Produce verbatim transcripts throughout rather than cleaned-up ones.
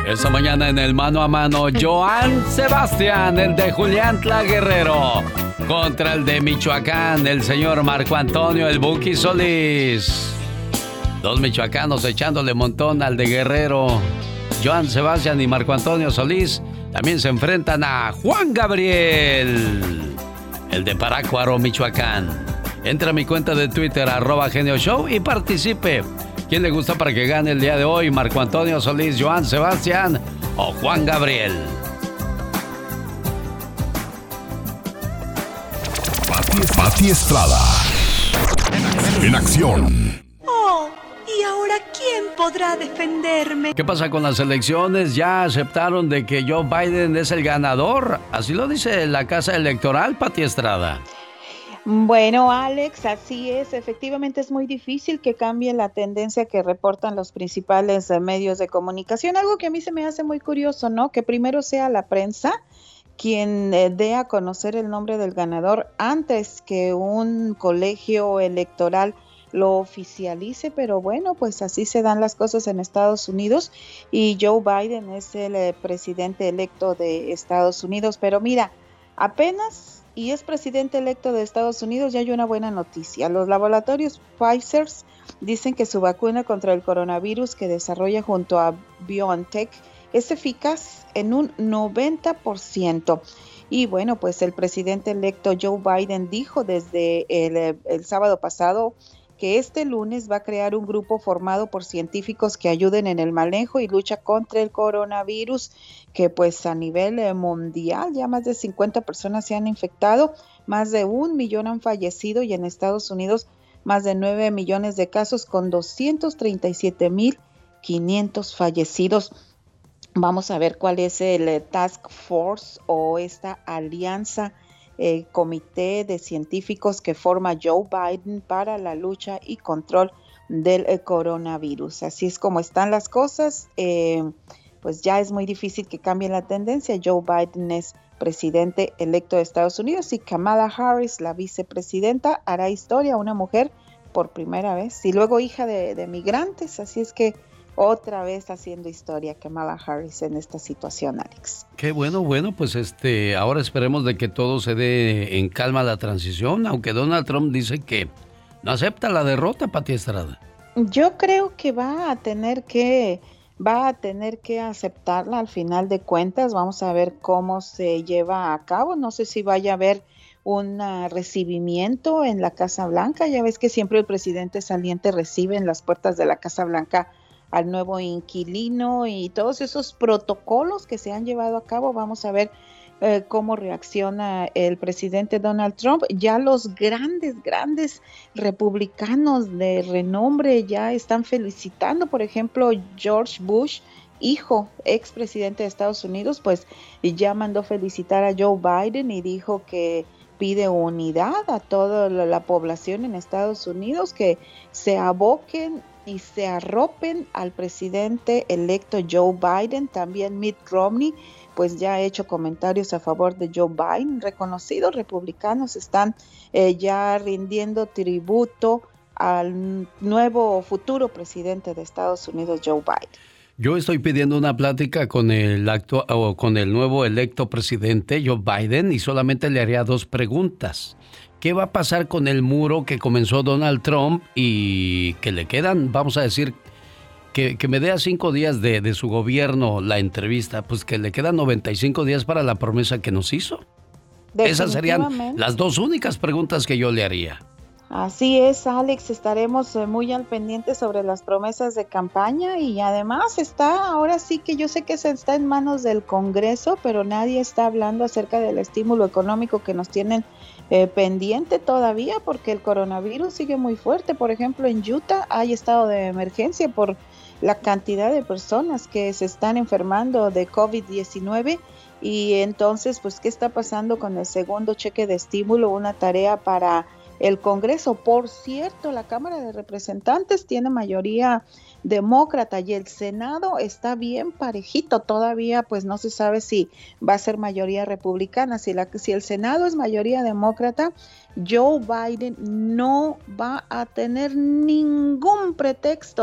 Esta mañana en el mano a mano, Joan Sebastián, el de Juliantla Guerrero, contra el de Michoacán, el señor Marco Antonio, el Buki Solís. Dos michoacanos echándole montón al de Guerrero. Joan Sebastián y Marco Antonio Solís también se enfrentan a Juan Gabriel, el de Parácuaro, Michoacán. Entra a mi cuenta de Twitter, arroba Genio Show, y participe. ¿Quién le gusta para que gane el día de hoy? ¿Marco Antonio Solís, Joan Sebastián o Juan Gabriel? Pati, Pati Estrada. En acción. Oh, ¿y ahora quién podrá defenderme? ¿Qué pasa con las elecciones? ¿Ya aceptaron de que Joe Biden es el ganador? Así lo dice la Casa Electoral, Pati Estrada. Bueno, Alex, así es. Efectivamente es muy difícil que cambie la tendencia que reportan los principales eh, medios de comunicación. Algo que a mí se me hace muy curioso, ¿no? Que primero sea la prensa quien eh, dé a conocer el nombre del ganador antes que un colegio electoral lo oficialice, pero bueno, pues así se dan las cosas en Estados Unidos y Joe Biden es el eh, presidente electo de Estados Unidos. Pero mira, apenas y es presidente electo de Estados Unidos, ya hay una buena noticia. Los laboratorios Pfizer dicen que su vacuna contra el coronavirus que desarrolla junto a BioNTech es eficaz en un noventa por ciento. Y bueno, pues el presidente electo Joe Biden dijo desde el, el sábado pasado que este lunes va a crear un grupo formado por científicos que ayuden en el manejo y lucha contra el coronavirus, que pues a nivel eh, mundial ya más de cincuenta personas se han infectado, más de un millón han fallecido y en Estados Unidos más de nueve millones de casos con doscientos treinta y siete mil quinientos fallecidos. Vamos a ver cuál es el eh, Task Force o esta alianza Eh, comité de científicos que forma Joe Biden para la lucha y control del eh, coronavirus. Así es como están las cosas, eh, pues ya es muy difícil que cambie la tendencia. Joe Biden es presidente electo de Estados Unidos y Kamala Harris, la vicepresidenta, hará historia, una mujer por primera vez y luego hija de, de migrantes, así es que otra vez haciendo historia Kamala Harris en esta situación, Alex. Qué bueno, bueno, pues este, ahora esperemos de que todo se dé en calma la transición, aunque Donald Trump dice que no acepta la derrota, Pati Estrada. Yo creo que va a tener que, va a tener que aceptarla al final de cuentas. Vamos a ver cómo se lleva a cabo. No sé si vaya a haber un uh, recibimiento en la Casa Blanca. Ya ves que siempre el presidente saliente recibe en las puertas de la Casa Blanca al nuevo inquilino y todos esos protocolos que se han llevado a cabo. Vamos a ver eh, cómo reacciona el presidente Donald Trump. Ya los grandes, grandes republicanos de renombre ya están felicitando. Por ejemplo, George Bush, hijo, expresidente de Estados Unidos, pues ya mandó felicitar a Joe Biden y dijo que pide unidad a toda la, la población en Estados Unidos, que se aboquen y se arropen al presidente electo Joe Biden. También Mitt Romney pues ya ha hecho comentarios a favor de Joe Biden. Reconocidos republicanos están eh, ya rindiendo tributo al nuevo futuro presidente de Estados Unidos, Joe Biden. Yo estoy pidiendo una plática con el actu- o con el nuevo electo presidente Joe Biden y solamente le haría dos preguntas. ¿Qué va a pasar con el muro que comenzó Donald Trump y que le quedan, vamos a decir, que, que me dé a cinco días de, de su gobierno la entrevista, pues que le quedan noventa y cinco días para la promesa que nos hizo? Esas serían las dos únicas preguntas que yo le haría. Así es, Alex, estaremos muy al pendiente sobre las promesas de campaña y además está, ahora sí que yo sé que se está en manos del Congreso, pero nadie está hablando acerca del estímulo económico que nos tienen eh, pendiente todavía porque el coronavirus sigue muy fuerte. Por ejemplo, en Utah hay estado de emergencia por la cantidad de personas que se están enfermando de COVID diecinueve y entonces, pues, ¿qué está pasando con el segundo cheque de estímulo? Una tarea para el Congreso. Por cierto, la Cámara de Representantes tiene mayoría demócrata y el Senado está bien parejito. Todavía pues no se sabe si va a ser mayoría republicana. Si, la, si el Senado es mayoría demócrata, Joe Biden no va a tener ningún pretexto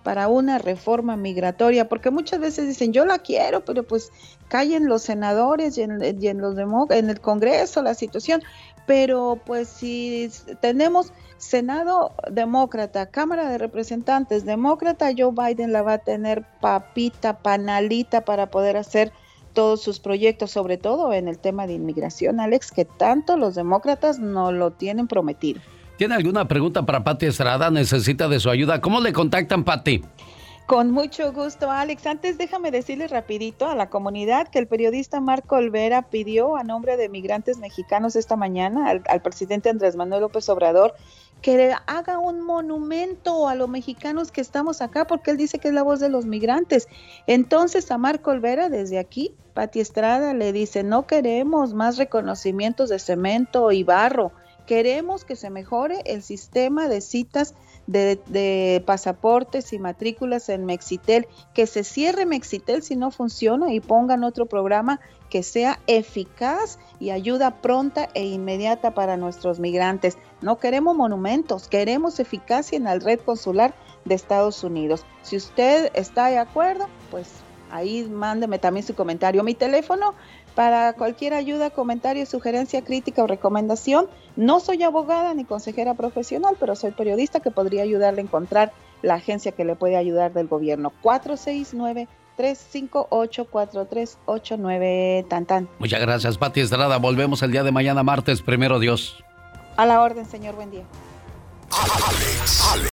para una reforma migratoria, porque muchas veces dicen, yo la quiero, pero pues callen los senadores y en, y en, los demo, en el Congreso la situación, pero pues si tenemos Senado demócrata, Cámara de Representantes demócrata, Joe Biden la va a tener papita, panalita para poder hacer todos sus proyectos, sobre todo en el tema de inmigración, Alex, que tanto los demócratas no lo tienen prometido. ¿Tiene alguna pregunta para Pati Estrada? ¿Necesita de su ayuda? ¿Cómo le contactan, Pati? Con mucho gusto, Alex. Antes déjame decirle rapidito a la comunidad que el periodista Marco Olvera pidió a nombre de migrantes mexicanos esta mañana al, al presidente Andrés Manuel López Obrador que haga un monumento a los mexicanos que estamos acá, porque él dice que es la voz de los migrantes. Entonces a Marco Olvera, desde aquí, Pati Estrada le dice, no queremos más reconocimientos de cemento y barro, queremos que se mejore el sistema de citas de, de pasaportes y matrículas en Mexitel, que se cierre Mexitel si no funciona y pongan otro programa que sea eficaz y ayuda pronta e inmediata para nuestros migrantes. No queremos monumentos, queremos eficacia en la red consular de Estados Unidos. Si usted está de acuerdo, pues ahí mándeme también su comentario. Mi teléfono para cualquier ayuda, comentario, sugerencia, crítica o recomendación. No soy abogada ni consejera profesional, pero soy periodista que podría ayudarle a encontrar la agencia que le puede ayudar del gobierno. cuatro seis nueve, tres cinco ocho, cuatro tres ocho nueve, tan tan. Muchas gracias, Pati Estrada. Volvemos el día de mañana, martes, primero Dios. A la orden, señor. Buen día. Alex, Alex,